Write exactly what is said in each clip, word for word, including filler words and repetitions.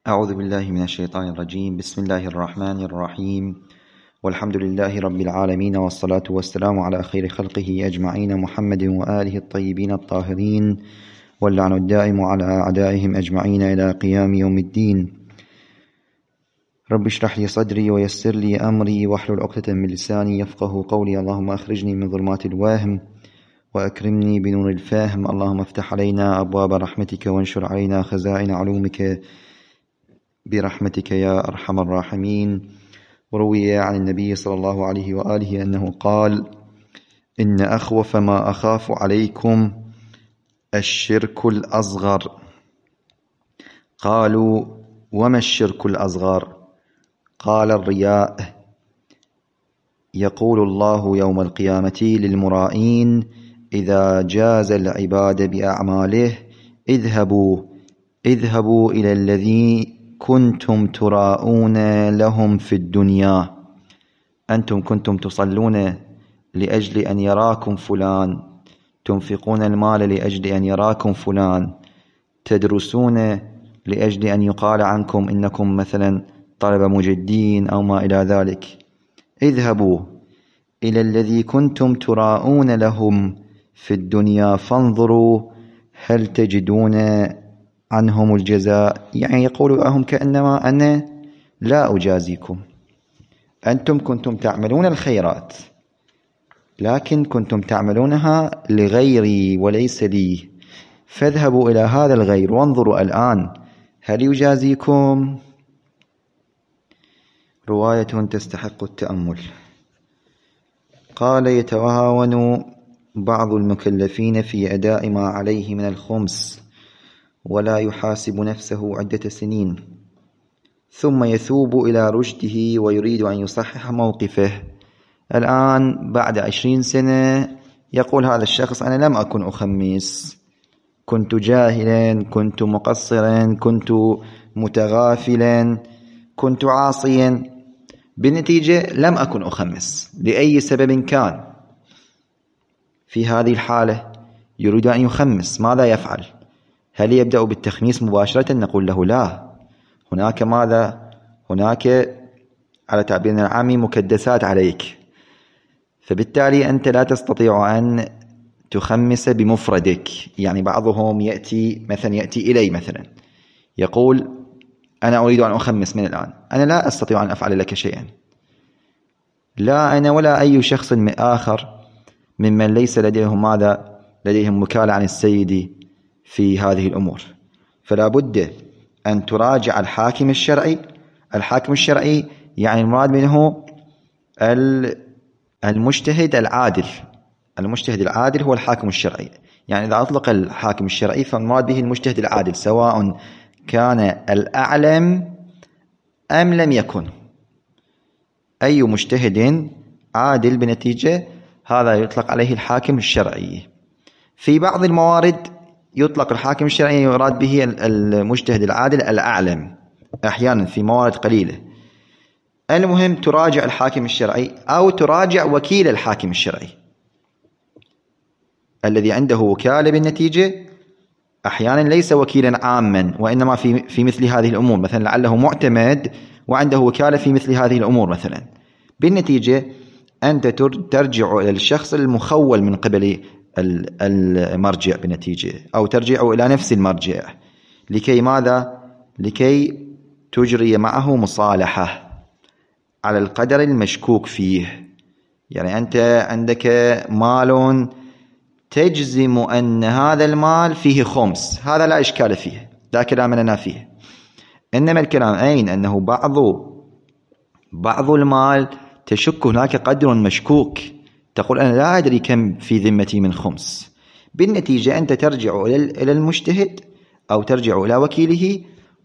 أعوذ بالله من الشيطان الرجيم. بسم الله الرحمن الرحيم، والحمد لله رب العالمين، والصلاة والسلام على خير خلقه أجمعين، محمد وآله الطيبين الطاهرين، واللعن الدائم على أعدائهم أجمعين إلى قيام يوم الدين. رب اشرح لي صدري ويسر لي أمري واحلل عقدة من لساني يفقه قولي. اللهم أخرجني من ظلمات الوهم وأكرمني بنور الفهم. اللهم افتح علينا أبواب رحمتك وانشر علينا خزائن علومك برحمتك يا أرحم الراحمين. وروي عن النبي صلى الله عليه وآله أنه قال: إن أخوف ما أخاف عليكم الشرك الأصغر. قالوا: وما الشرك الأصغر؟ قال: الرياء. يقول الله يوم القيامة للمرائين إذا جاز العباد بأعماله: اذهبوا اذهبوا إلى الذي كنتم تراءون لهم في الدنيا. أنتم كنتم تصلون لأجل أن يراكم فلان، تنفقون المال لأجل أن يراكم فلان، تدرسون لأجل أن يقال عنكم إنكم مثلا طلبة مجدين أو ما إلى ذلك. اذهبوا إلى الذي كنتم تراءون لهم في الدنيا فانظروا هل تجدون عنهم الجزاء. يعني يقول لهم كأنما أنا لا أجازيكم، أنتم كنتم تعملون الخيرات لكن كنتم تعملونها لغيري وليس لي، فاذهبوا إلى هذا الغير وانظروا الآن هل يجازيكم. رواية تستحق التأمل. قال: يتهاون بعض المكلفين في أداء ما عليه من الخمس ولا يحاسب نفسه عدة سنين، ثم يثوب إلى رشده ويريد أن يصحح موقفه. الآن بعد عشرين سنة يقول هذا الشخص: أنا لم أكن أخمس، كنت جاهلا، كنت مقصرا، كنت متغافلا، كنت عاصيا. بالنتيجة لم أكن أخمس لأي سبب كان. في هذه الحالة يريد أن يخمس، ماذا يفعل؟ هل يبدأ بالتخميس مباشرة؟ نقول له لا، هناك ماذا؟ هناك على تعبيرنا العامي مكدسات عليك، فبالتالي أنت لا تستطيع أن تخمس بمفردك. يعني بعضهم يأتي مثلا يأتي إلي مثلا يقول: أنا أريد أن أخمس من الآن، أنا لا أستطيع أن أفعل لك شيئا، لا أنا ولا أي شخص آخر ممن ليس لديهم ماذا؟ لديهم وكالة عن السيد في هذه الأمور. فلا بد أن تراجع الحاكم الشرعي. الحاكم الشرعي يعني المراد منه المجتهد العادل. المجتهد العادل هو الحاكم الشرعي. يعني إذا أطلق الحاكم الشرعي فالمراد به المجتهد العادل، سواء كان الأعلم أم لم يكن. أي مجتهد عادل بنتيجة هذا يطلق عليه الحاكم الشرعي. في بعض الموارد يطلق الحاكم الشرعي يراد به المجتهد العادل الأعلم، أحيانا في موارد قليلة. المهم تراجع الحاكم الشرعي أو تراجع وكيل الحاكم الشرعي الذي عنده وكالة. بالنتيجة أحيانا ليس وكيلا عاما، وإنما في في مثل هذه الأمور، مثلا لعله معتمد وعنده وكالة في مثل هذه الأمور مثلا. بالنتيجة أنت ترجع إلى الشخص المخول من قبل المرجع بالنتيجة، أو ترجع إلى نفس المرجع لكي ماذا؟ لكي تجري معه مصالحة على القدر المشكوك فيه. يعني أنت عندك مال تجزم أن هذا المال فيه خمس، هذا لا إشكال فيه، لا كلام لنا فيه. إنما الكلام أين؟ أنه بعض بعض المال تشك هناك قدر مشكوك، تقول أنا لا أدري كم في ذمتي من خمس. بالنتيجة أنت ترجع إلى المجتهد أو ترجع إلى وكيله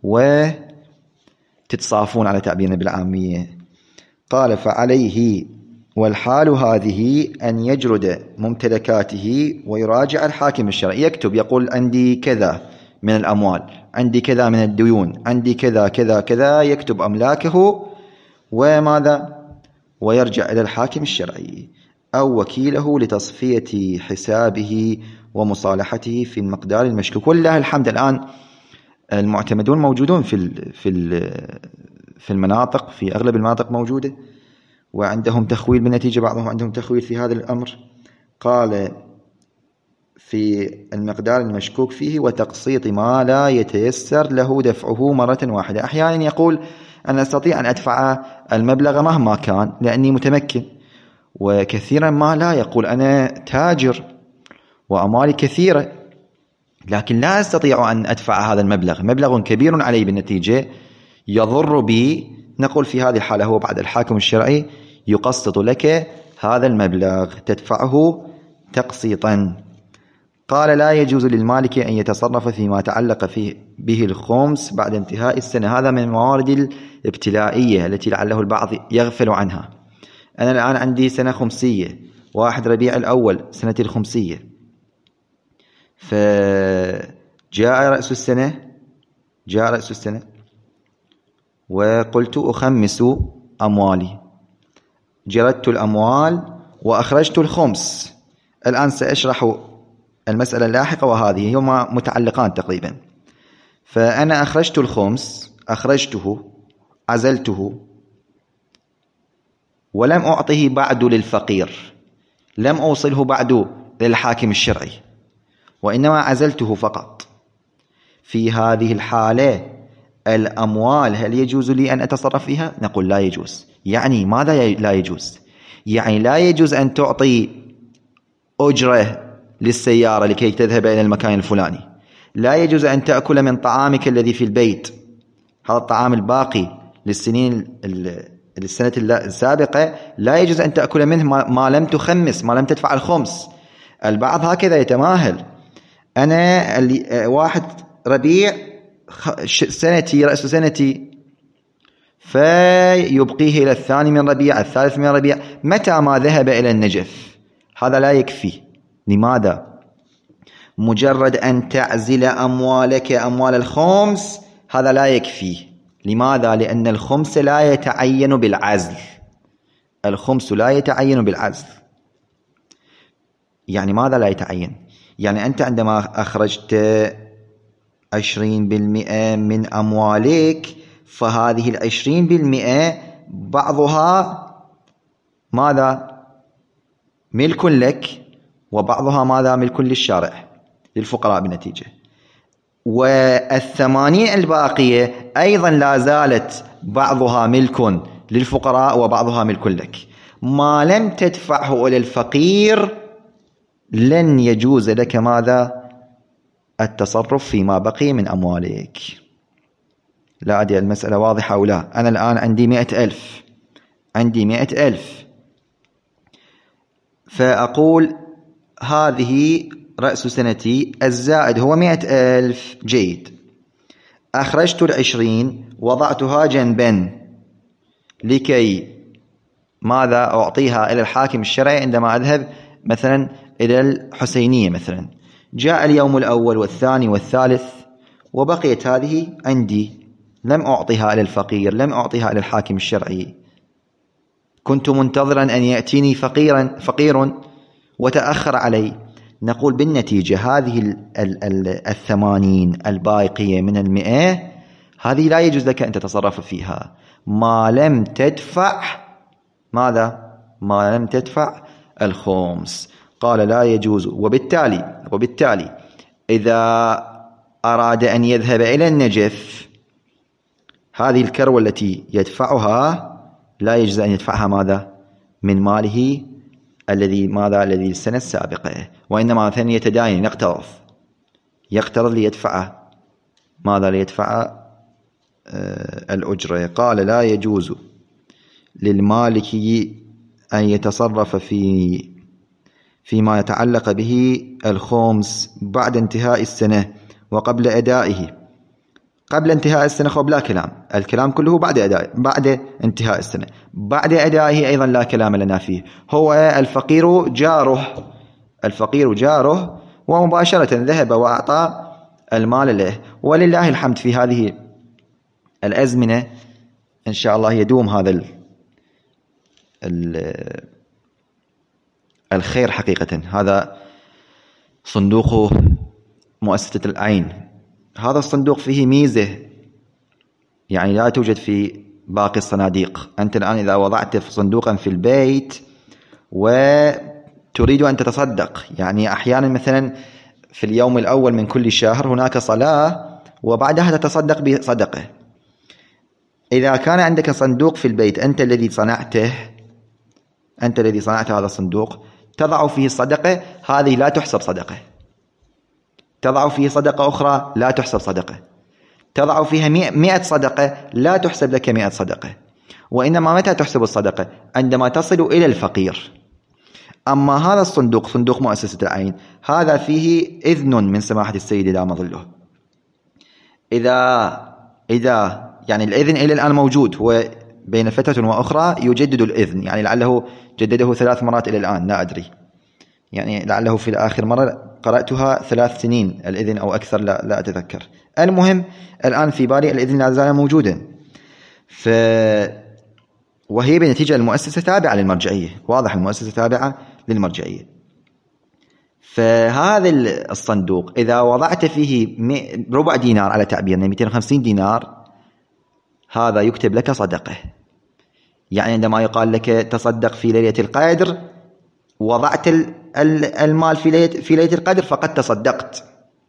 وتتصافون على تعبيرنا بالعامية. قال: فعليه والحال هذه أن يجرد ممتلكاته ويراجع الحاكم الشرعي، يكتب يقول عندي كذا من الأموال، عندي كذا من الديون، عندي كذا كذا كذا، يكتب أملاكه وماذا؟ ويرجع إلى الحاكم الشرعي أو وكيله لتصفية حسابه ومصالحته في المقدار المشكوك. والله الحمد الآن المعتمدون موجودون في ال في ال في المناطق، في أغلب المناطق موجودة، وعندهم تخويل بالنتيجة، بعضهم عندهم تخويل في هذا الأمر. قال في المقدار المشكوك فيه وتقسيط ما لا يتيسر له دفعه مرة واحدة. أحيانا يقول أنا أستطيع أن أدفع المبلغ مهما كان لأني متمكن، وكثيرا ما لا، يقول أنا تاجر وأموالي كثيرة لكن لا أستطيع أن أدفع هذا المبلغ، مبلغ كبير علي بالنتيجة يضر بي. نقول في هذه الحالة هو بعد الحاكم الشرعي يقسط لك هذا المبلغ تدفعه تقسيطا. قال لا يجوز للمالك أن يتصرف فيما تعلق فيه به الخمس بعد انتهاء السنة. هذا من الموارد الابتلائية التي لعله البعض يغفل عنها. أنا الآن عندي سنة خمسية، واحد ربيع الأول سنة الخمسية، فجاء رأس السنة جاء رأس السنة وقلت أخمس أموالي، جردت الأموال وأخرجت الخمس. الآن سأشرح المسألة اللاحقة وهذه هما متعلقان تقريبا. فأنا أخرجت الخمس، أخرجته عزلته ولم أعطه بعد للفقير، لم أوصله بعد للحاكم الشرعي، وإنما عزلته فقط. في هذه الحالة الأموال هل يجوز لي أن أتصرف فيها؟ نقول لا يجوز. يعني ماذا لا يجوز؟ يعني لا يجوز أن تعطي أجرة للسيارة لكي تذهب إلى المكان الفلاني، لا يجوز أن تأكل من طعامك الذي في البيت، هذا الطعام الباقي للسنين السنة السابقة لا يجوز أن تأكل منه ما لم تخمس، ما لم تدفع الخمس. البعض هكذا يتماهل، أنا واحد ربيع سنتي رأس سنتي فيبقيه إلى الثاني من ربيع، الثالث من ربيع، متى ما ذهب إلى النجف. هذا لا يكفي. لماذا؟ مجرد أن تعزل أموالك أموال الخمس هذا لا يكفي. لماذا؟ لأن الخمس لا يتعين بالعزل، الخمس لا يتعين بالعزل. يعني ماذا لا يتعين؟ يعني أنت عندما أخرجت عشرين بالمئة من أموالك، فهذه العشرين بالمئة بعضها ماذا؟ ملك لك، وبعضها ماذا؟ ملك للشارع للفقراء بالنتيجة. والثمانين الباقية أيضا لا زالت بعضها ملك للفقراء وبعضها ملك لك. ما لم تدفعه إلى الفقير لن يجوز لك ماذا؟ التصرف فيما بقي من أموالك. لا أدري المسألة واضحة أو لا. أنا الآن عندي مئة ألف عندي مئة ألف فأقول هذه رأس سنتي، الزائد هو مئة ألف. جيد، أخرجت العشرين وضعتها جنبا لكي ماذا؟ أعطيها إلى الحاكم الشرعي عندما أذهب مثلا إلى الحسينية مثلا. جاء اليوم الأول والثاني والثالث وبقيت هذه عندي، لم أعطيها إلى الفقير، لم أعطيها إلى الحاكم الشرعي. كنت منتظرا أن يأتيني فقيرا فقير وتأخر علي. نقول بالنتيجة هذه الثمانين الباقية من المئة هذه لا يجوز لك أن تتصرف فيها ما لم تدفع ماذا؟ ما لم تدفع الخمس. قال لا يجوز. وبالتالي وبالتالي إذا أراد أن يذهب إلى النجف، هذه الكروة التي يدفعها لا يجوز أن يدفعها ماذا؟ من ماله الذي ماذا؟ الذي السنة السابقة، وإنما مثلا يتداين، يقترض يقترض ليدفع ماذا؟ ليدفع آه الأجرة. قال لا يجوز للمالك أن يتصرف في فيما يتعلق به الخمس بعد انتهاء السنة وقبل أدائه. قبل انتهاء السنة خب لا كلام، الكلام كله بعد أدائه، بعد انتهاء السنة. بعد أدائه أيضا لا كلام لنا فيه. هو الفقير جاره الفقير جاره ومباشرة ذهب وأعطى المال له. ولله الحمد في هذه الأزمنة إن شاء الله يدوم هذا ال ال الخير حقيقة. هذا صندوق مؤسسة العين، هذا الصندوق فيه ميزة يعني لا توجد في باقي الصناديق. أنت الآن إذا وضعت صندوقا في البيت وتريد أن تتصدق، يعني أحيانا مثلا في اليوم الأول من كل شهر هناك صلاة وبعدها تتصدق بصدقة. إذا كان عندك صندوق في البيت أنت الذي صنعته أنت الذي صنعت هذا الصندوق، تضع فيه الصدقة، هذه لا تحسب صدقة. تضع فيه صدقة أخرى لا تحسب صدقة. تضع فيها مئة صدقة لا تحسب لك مئة صدقة. وإنما متى تحسب الصدقة؟ عندما تصل إلى الفقير. أما هذا الصندوق صندوق مؤسسة العين، هذا فيه إذن من سماحة السيد دام ظله. إذا إذا يعني الإذن إلى الآن موجود، هو بين فترة وأخرى يجدد الإذن، يعني لعله جدده ثلاث مرات إلى الآن، لا أدري، يعني لعله في الآخر مرة قرأتها ثلاث سنين الإذن أو أكثر، لا, لا أتذكر. المهم الآن في بالي الإذن لا زال موجودا، ف وهي بنتيجة المؤسسة تابعة للمرجعية، واضح المؤسسة تابعة للمرجعية. فهذا الصندوق إذا وضعت فيه ربع دينار على تعبيرنا مئتين وخمسين دينار، هذا يكتب لك صدقة. يعني عندما يقال لك تصدق في ليلة القدر، وضعت المال في ليلة, في ليلة القدر فقد تصدقت،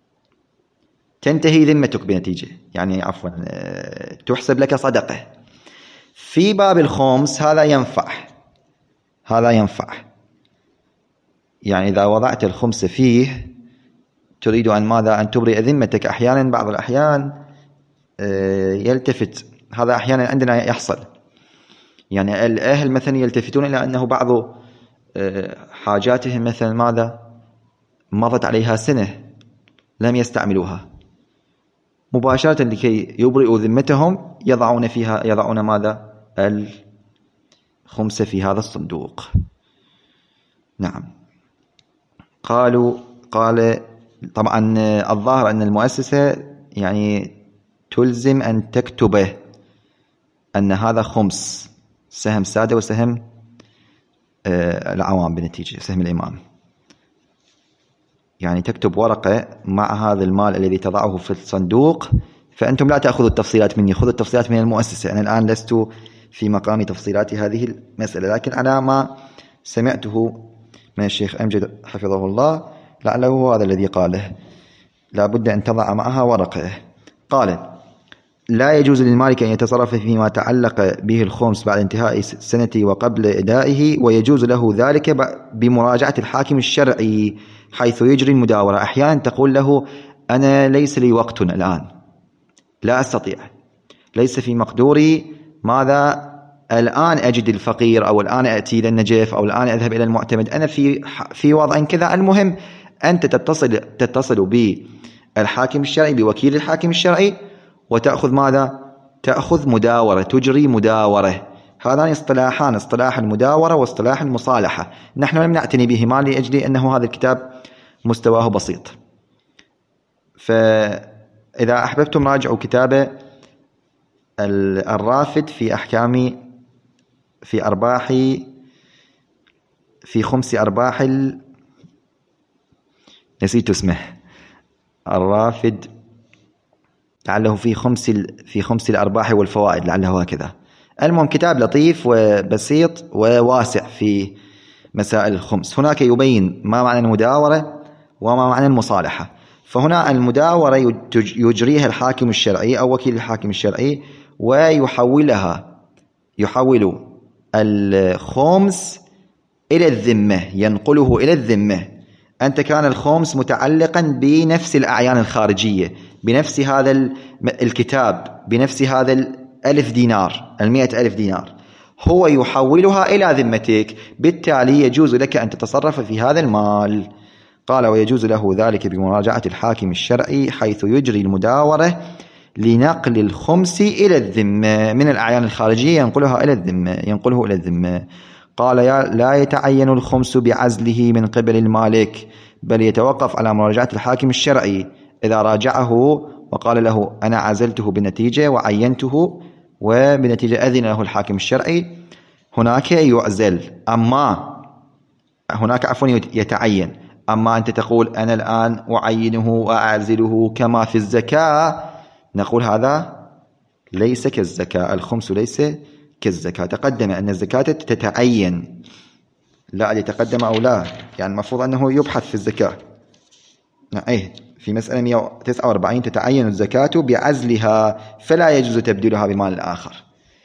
تنتهي ذمتك بنتيجة، يعني عفوا تحسب لك صدقة. في باب الخمس هذا ينفع، هذا ينفع، يعني إذا وضعت الخمس فيه تريد أن ماذا؟ أن تبرئ ذمتك. أحيانا بعض الأحيان يلتفت، هذا أحيانا عندنا يحصل، يعني الأهل مثلا يلتفتون إلى أنه بعض حاجاتهم مثلا ماذا؟ مضت عليها سنة لم يستعملوها، مباشرة لكي يبرئوا ذمتهم يضعون فيها يضعون ماذا؟ الخمسة في هذا الصندوق. نعم. قالوا قال طبعا الظاهر أن المؤسسة يعني تلزم أن تكتبه أن هذا خمس، سهم سادة وسهم العوام بنتيجة سهم الإمام، يعني تكتب ورقة مع هذا المال الذي تضعه في الصندوق. فأنتم لا تأخذوا التفصيلات مني، خذوا التفصيلات من المؤسسة. أنا الآن لست في مقام تفصيلات هذه المسألة، لكن على ما سمعته من الشيخ أمجد حفظه الله لعله هذا الذي قاله، لا بد أن تضع معها ورقة. قال: لا يجوز للمالك أن يتصرف فيما تعلق به الخمس بعد انتهاء السنة وقبل إدائه، ويجوز له ذلك بمراجعة الحاكم الشرعي حيث يجري المداورة. أحيانا تقول له: أنا ليس لي وقت الآن، لا أستطيع، ليس في مقدوري ماذا الآن أجد الفقير، أو الآن أتي إلى النجف، أو الآن أذهب إلى المعتمد، أنا في في وضع كذا. المهم أنت تتصل تتصل بالحاكم الشرعي، بوكيل الحاكم الشرعي، وتأخذ ماذا؟ تأخذ مداورة، تجري مداورة. هذان اصطلاحان، اصطلاح المداورة واصطلاح المصالحة. نحن لم نعتني بهما لأجل أنه هذا الكتاب مستواه بسيط، فإذا أحببتم راجعوا كتابه الرافد في أحكام في أرباح في خمس أرباح ال... نسيت اسمه، الرافد لعله في خمس ال... في خمس الأرباح والفوائد، لعله هكذا. المهم كتاب لطيف وبسيط وواسع في مسائل الخمس. هناك يبين ما معنى المداورة وما معنى المصالحة. فهنا المداورة يجريها الحاكم الشرعي أو وكيل الحاكم الشرعي، ويحولها يحول الخمس إلى الذمة، ينقله إلى الذمة. أنت كان الخمس متعلقا بنفس الأعيان الخارجية، بنفس هذا الكتاب، بنفس هذا الألف دينار، المئة ألف دينار، هو يحولها إلى ذمتك، بالتالي يجوز لك أن تتصرف في هذا المال. قال: ويجوز له ذلك بمراجعة الحاكم الشرعي حيث يجري المداورة لنقل الخمس إلى الذمة من الأعيان الخارجية، ينقلها إلى الذمة ينقله إلى الذمة. قال: لا يتعين الخمس بعزله من قبل المالك، بل يتوقف على مراجعة الحاكم الشرعي. إذا راجعه وقال له: أنا عزلته بنتيجة وعينته، وبنتيجة أذن له الحاكم الشرعي، هناك يعزل. أما هناك عفوا يتعين. أما أنت تقول أنا الآن أعينه وأعزله كما في الزكاة، نقول هذا ليس كالزكاة، الخمس ليس كالزكاة. تقدم أن الزكاة تتعين، لا يتقدم أو لا، يعني المفروض أنه يبحث في الزكاة. أيه في مسألة مئة وتسعة وأربعين تتعين الزكاة بعزلها فلا يجوز تبديلها بمال آخر.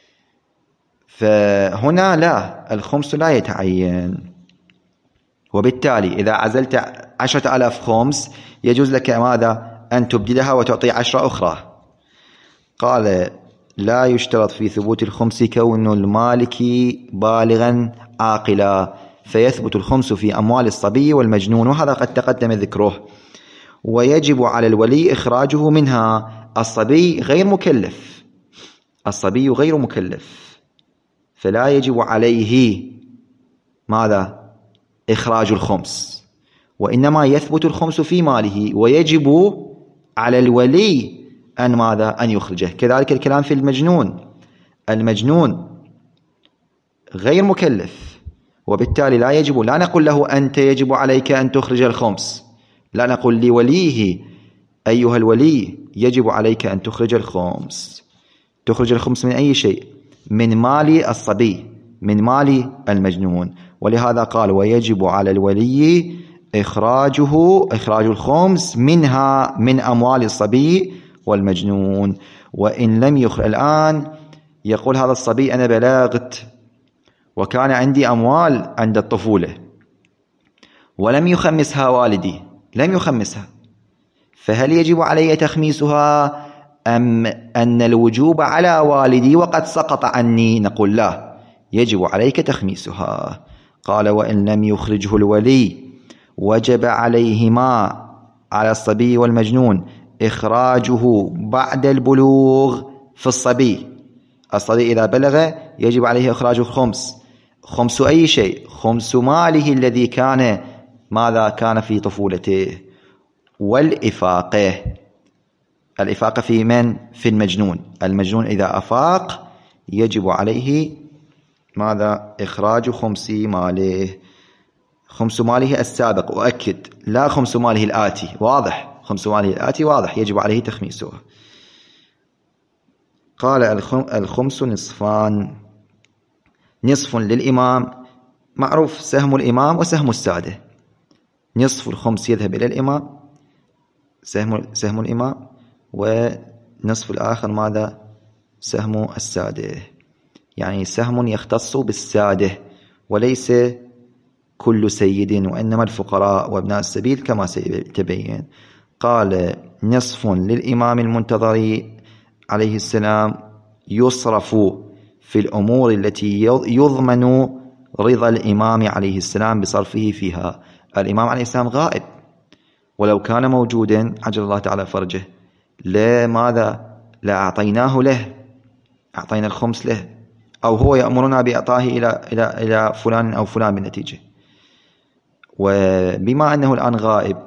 فهنا لا، الخمس لا يتعين، وبالتالي إذا عزلت عشرة آلاف خمس يجوز لك ماذا؟ أن تبدلها وتعطي عشرة أخرى. قال لا يشترط في ثبوت الخمس كون المالك بالغا عاقلا، فيثبت الخمس في أموال الصبي والمجنون، وهذا قد تقدم ذكره. ويجب على الولي إخراجه منها. الصبي غير مكلف، الصبي غير مكلف، فلا يجب عليه ماذا؟ إخراج الخمس، وإنما يثبت الخمس في ماله، ويجب على الولي أن ماذا؟ أن يخرجه. كذلك الكلام في المجنون، المجنون غير مكلف، وبالتالي لا يجب، لا نقول له أنت يجب عليك أن تخرج الخمس، لا نقول لوليه أيها الولي يجب عليك أن تخرج الخمس. تخرج الخمس من أي شيء؟ من مال الصبي، من مال المجنون. ولهذا قال ويجب على الولي إخراجه، إخراج الخمس منها، من أموال الصبي والمجنون. وإن لم يخرج، الآن يقول هذا الصبي أنا بلغت وكان عندي أموال عند الطفولة ولم يخمسها والدي، لم يخمسها، فهل يجب علي تخميسها أم أن الوجوب على والدي وقد سقط عني؟ نقول لا، يجب عليك تخميسها. قال وإن لم يخرجه الولي وجب عليهما، على الصبي والمجنون، إخراجه بعد البلوغ. في الصبي، الصبي إذا بلغ يجب عليه إخراج الخمس. خمس أي شيء؟ خمس ماله الذي كان ماذا؟ كان في طفولته. والإفاقة، الإفاقة في من؟ في المجنون. المجنون إذا أفاق يجب عليه ماذا؟ إخراج خمس ماله، خمس ماله السابق، وأكد لا خمس ماله الآتي، واضح، خمس ماله الآتي واضح، يجب عليه تخميسه. قال الخمس نصفان، نصف للإمام، معروف سهم الإمام وسهم السادة، نصف الخمس يذهب إلى الإمام، سهم سهم الإمام، ونصف الآخر ماذا؟ سهم السادة، يعني سهم يختص بالسادة وليس كل سيد، وإنما الفقراء وابناء السبيل كما سيتبين. قال نصف للإمام المنتظر عليه السلام يصرف في الأمور التي يضمن رضا الإمام عليه السلام بصرفه فيها. الإمام عليه السلام غائب، ولو كان موجودا عجل الله تعالى فرجه لماذا؟ لا أعطيناه له، أعطينا الخمس له، أو هو يأمرنا بإعطائه إلى إلى إلى فلان أو فلان بالنتيجة. وبما أنه الآن غائب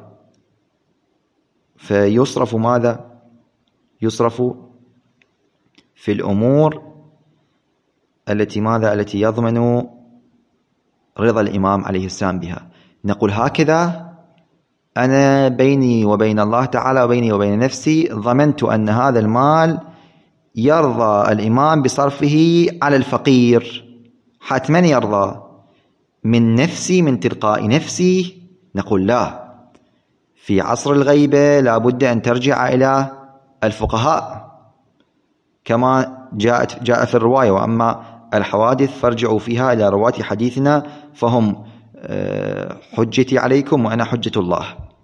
فيصرف ماذا؟ يصرف في الأمور التي ماذا؟ التي يضمن رضا الإمام عليه السلام بها. نقول هكذا أنا بيني وبين الله تعالى وبيني وبين نفسي ضمنت أن هذا المال يرضى الإمام بصرفه على الفقير، حتما يرضى. من نفسي، من تلقاء نفسي؟ نقول لا، في عصر الغيبة لا بد أن ترجع إلى الفقهاء كما جاءت جاء في الرواية، وأما الحوادث فارجعوا فيها إلى رواة حديثنا فهم حجتي عليكم وأنا حجة الله.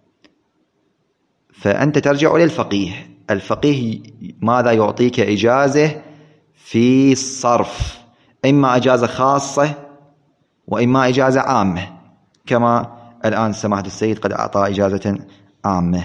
فأنت ترجع إلى الفقيه، الفقيه ماذا؟ يعطيك إجازة في الصرف، إما إجازة خاصة وإما إجازة عامة، كما الآن سماحة السيد قد أعطى إجازة عامة.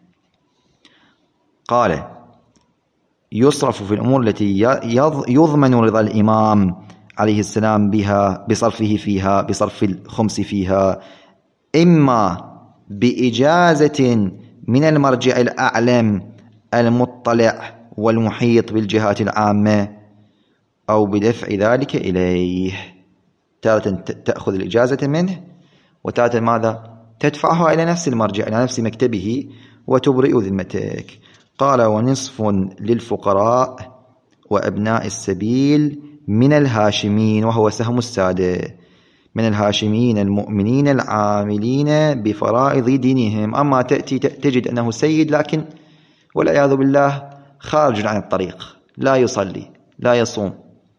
قال يصرف في الأمور التي يضمن رضا الإمام عليه السلام بها بصرفه فيها، بصرف الخمس فيها، إما بإجازة من المرجع الأعلم المطلع والمحيط بالجهات العامة، أو بدفع ذلك إليه. تارة تأخذ الإجازة منه، وتارة ماذا؟ تدفعها إلى نفس المرجع، إلى نفس مكتبه، وتبرئ ذمتك. قال: ونصف للفقراء وأبناء السبيل من الهاشمين، وهو سهم السادة، من الهاشمين المؤمنين العاملين بفرائض دينهم. أما تأتي تجد أنه سيد لكن والعياذ بالله خارج عن الطريق، لا يصلي، لا يصوم،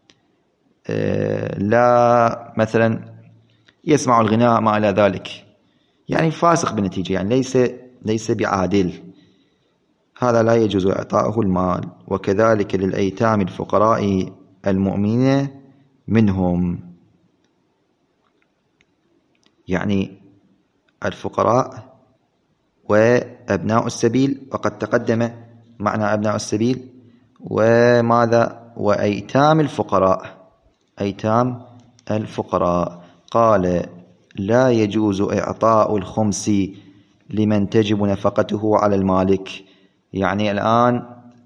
لا مثلا يسمع الغناء، ما إلى ذلك، يعني فاسق بالنتيجة، يعني ليس ليس بعادل. هذا لا يجوز إعطاؤه المال. وكذلك للأيتام الفقراء المؤمنين منهم، يعني الفقراء وأبناء السبيل، وقد تقدم معنى أبناء السبيل، وماذا؟ وأيتام الفقراء، أيتام الفقراء. قال: لا يجوز إعطاء الخمس لمن تجب نفقته على المالك. يعني الآن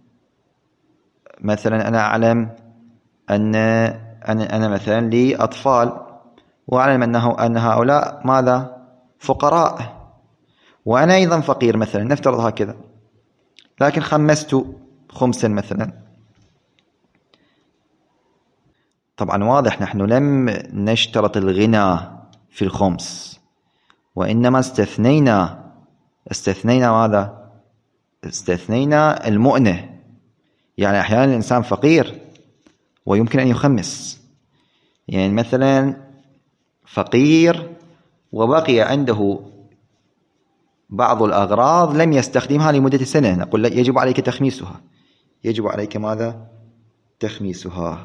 مثلا أنا أعلم أن أنا مثلا لي أطفال، وأعلم أنه أن هؤلاء ماذا؟ فقراء، وأنا أيضا فقير مثلا، نفترض هكذا، لكن خمست خمسا مثلا. طبعا واضح نحن لم نشترط الغنى في الخمس، وإنما استثنينا استثنينا ماذا؟ استثنينا المؤنة. يعني أحيانا الإنسان فقير ويمكن أن يخمس، يعني مثلا فقير وبقي عنده بعض الأغراض لم يستخدمها لمدة سنة، نقول يجب عليك تخميسها، يجب عليك ماذا؟ تخميسها.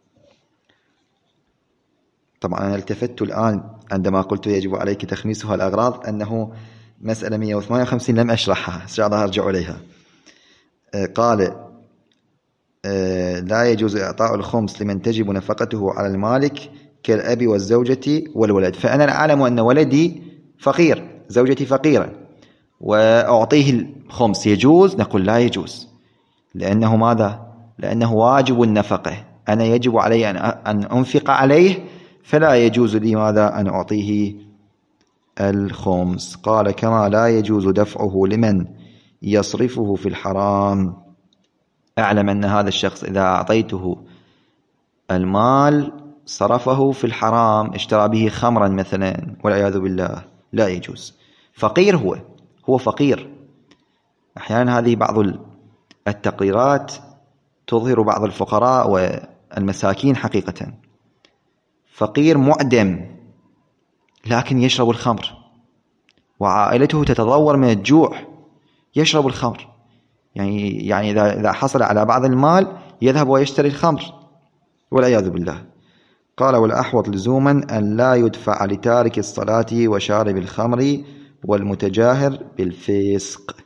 طبعا أنا التفت الآن عندما قلت يجب عليك تخميسها الأغراض أنه مسألة مئة وثمانية وخمسين لم أشرحها، إن شاء الله أرجع إليها. قال: لا يجوز إعطاء الخمس لمن تجب نفقته على المالك كالأب والزوجة والولد. فأنا أعلم أن ولدي فقير، زوجتي فقيرة، وأعطيه الخمس، يجوز؟ نقول لا يجوز، لأنه ماذا؟ لأنه واجب النفقة، أنا يجب علي أن أنفق عليه، فلا يجوز لي ماذا؟ أن أعطيه الخمس. قال: كما لا يجوز دفعه لمن يصرفه في الحرام. أعلم أن هذا الشخص إذا أعطيته المال صرفه في الحرام، اشترى به خمرا مثلا والعياذ بالله، لا يجوز. فقير، هو هو فقير. أحيانا هذه بعض التقريرات تظهر بعض الفقراء والمساكين حقيقة. فقير معدم لكن يشرب الخمر، وعائلته تتضور من الجوع، يشرب الخمر، يعني يعني إذا إذا حصل على بعض المال يذهب ويشتري الخمر والعياذ بالله. قال: والأحوط لزوما أن لا يدفع لتارك الصلاة وشارب الخمر والمتجاهر بالفسق.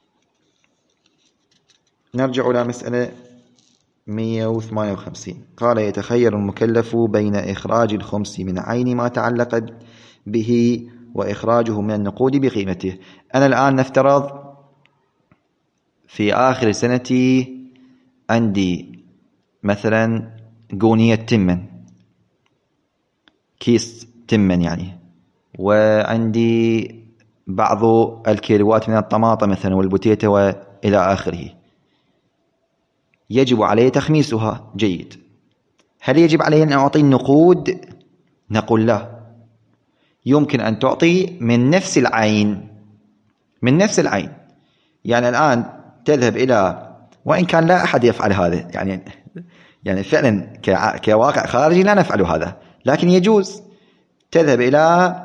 نرجع إلى مسألة مئة وثمانية وخمسين. قال: يتخير المكلف بين إخراج الخمس من عين ما تعلق به وإخراجه من النقود بقيمته. أنا الآن نفترض في آخر سنتي عندي مثلا قونية تمن، كيس تمن يعني، وعندي بعض الكيلوات من الطماطم مثلا والبوتيتا وإلى آخره، يجب علي تخميسها. جيد. هل يجب علي أن أعطي النقود؟ نقول لا، يمكن أن تعطي من نفس العين، من نفس العين. يعني الآن تذهب إلى، وإن كان لا أحد يفعل هذا، يعني يعني فعلا كواقع خارجي لا نفعل هذا، لكن يجوز. تذهب إلى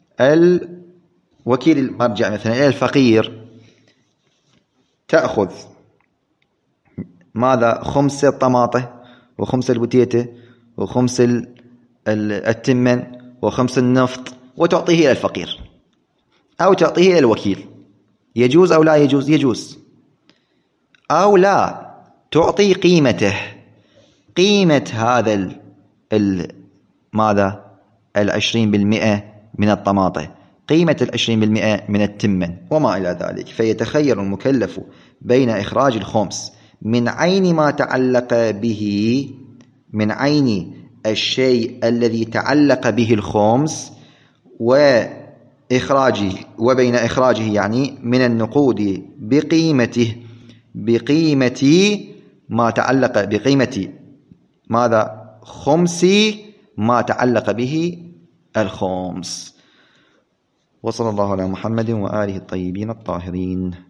الوكيل المرجع مثلا، إلى الفقير، تأخذ ماذا؟ خمس الطماطة وخمس البوتيتة وخمس التمن وخمس النفط، وتعطيه إلى الفقير أو تعطيه إلى الوكيل. يجوز أو لا يجوز؟ يجوز. أو لا، تعطي قيمته، قيمة هذا ال ال ماذا؟ العشرين بالمئة من الطماطة، قيمة العشرين بالمئة من التمن وما إلى ذلك. فيتخير المكلف بين إخراج الخمس من عين ما تعلق به، من عين الشيء الذي تعلق به الخمس، إخراجه وبين إخراجه يعني من النقود بقيمته بقيمة ما تعلق بقيمة ماذا؟ خمس ما تعلق به الخمس. وصلى الله على محمد وآله الطيبين الطاهرين.